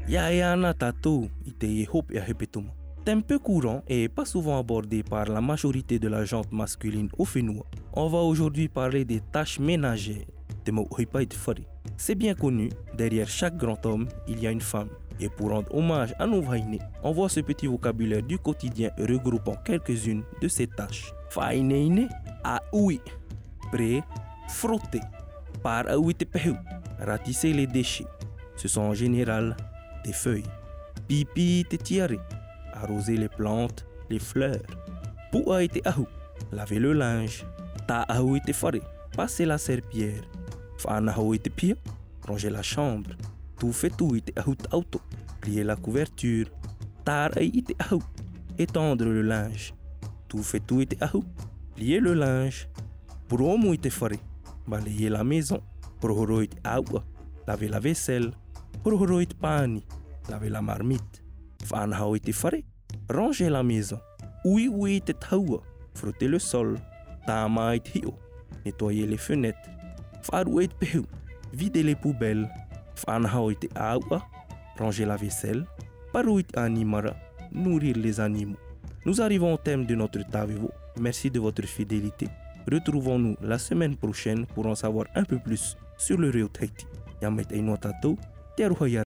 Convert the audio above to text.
Yaeana tato ite hop et hepetum. Thème peu courant et pas souvent abordé par la majorité de la gente masculine au Fénois. On va aujourd'hui parler des tâches ménagères. C'est bien connu, derrière chaque grand homme, il y a une femme. Et pour rendre hommage à nos vainés, on voit ce petit vocabulaire du quotidien regroupant quelques-unes de ces tâches. Faïneine, a oui, pré, frotter, par a oui te pehu, ratisser les déchets. Ce sont en général des feuilles. Pipi te tiare, arroser les plantes, les fleurs. Pou a été ahou, laver le linge. Ta ahou été faré, passer la serpillière. Fana ahou été pire, ranger la chambre. Tout fait tout été ahou auto, plier la couverture. Tar a été ahou, étendre le linge. Tout fait tout été ahou, plier le linge. Promo été faré, balayer la maison. Prohoro été ahou, laver la vaisselle. Prohoro été pani, laver la marmite. Fana ahou été faré, ranger la maison. Oui été ahou, frotter le sol. Tama été hio, nettoyer les fenêtres. Farou été pehu, vider les poubelles. Fanhao été ahou, ranger la vaisselle. Parou été animara, nourrir les animaux. Nous arrivons au thème de notre tavevo. Merci de votre fidélité. Retrouvons-nous la semaine prochaine pour en savoir un peu plus sur le Rio Tahiti. Yamet Einotato, Teruhaya